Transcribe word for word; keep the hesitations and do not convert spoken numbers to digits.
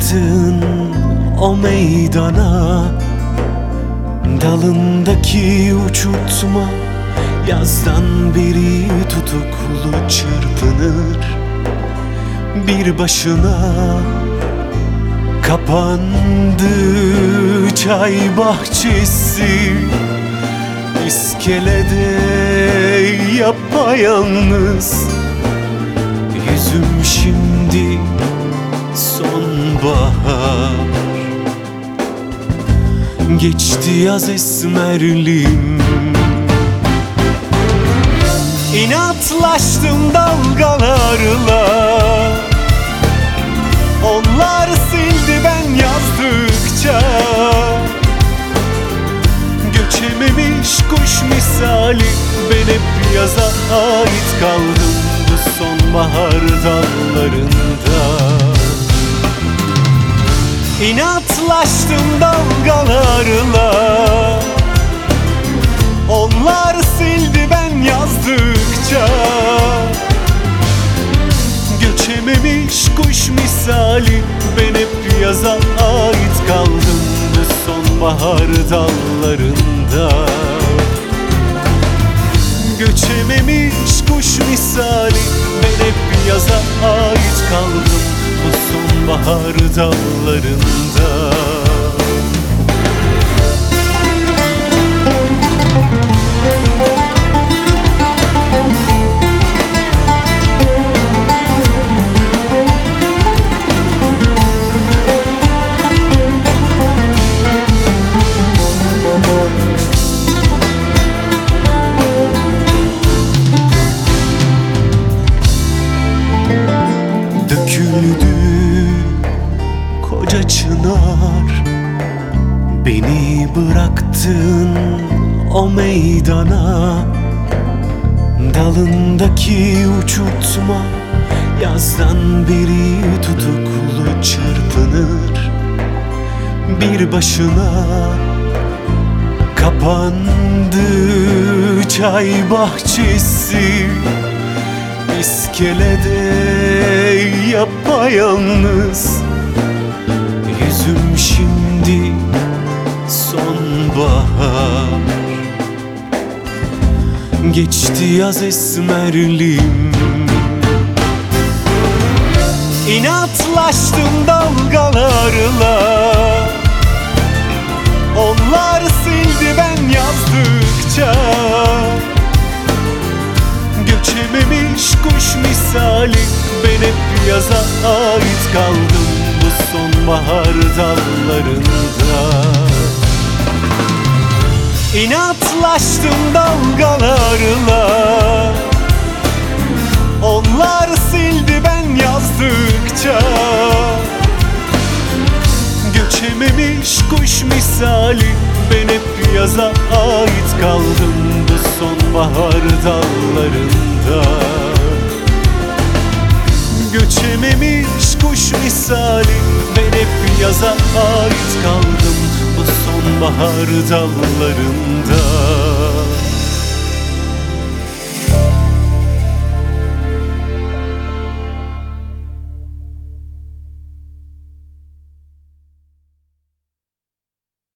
bıraktın o meydana. Dalındaki uçurtma yazdan beri tutuklu çırpınır bir başına. Kapandı çay bahçesi, iskelede yapayalnız. Yüzüm şimdi sonbahar, geçti yaz esmerliğim. İnatlaştım dalgalarla, onlar sildi ben yazdıkça. Göçememiş kuş misali ben hep yaza ait kaldım bu sonbahar dallarında. İnatlaştım dalgalarla, onlar sildi ben yazdıkça. Göçememiş kuş misali ben hep yaza ait kaldım bu sonbahar dallarında. Göçememiş kuş misali ben hep yaza ait kaldım bu sonbahar dallarında. Döküldü koca çınar, beni bıraktın o meydana. Dalındaki uçurtma yazdan beri tutuklu çırpınır bir başına. Kapandı çay bahçesi, iskelede yapayalnız. Yüzüm şimdi sonbahar, geçti yaz esmerliğim. İnatlaştım dalgalarla, onlar sildi ben yazdıkça. Göçememiş kuş misali ben hep yaza ait kaldım bu sonbahar dallarında. İnatlaştım dalgalarla, onlar sildi ben yazdıkça. Göçememiş kuş misali ben hep yaza ait kaldım bu sonbahar dallarında. Göçememiş kuş misali ben hep yaza ait kaldım bu sonbahar dallarında.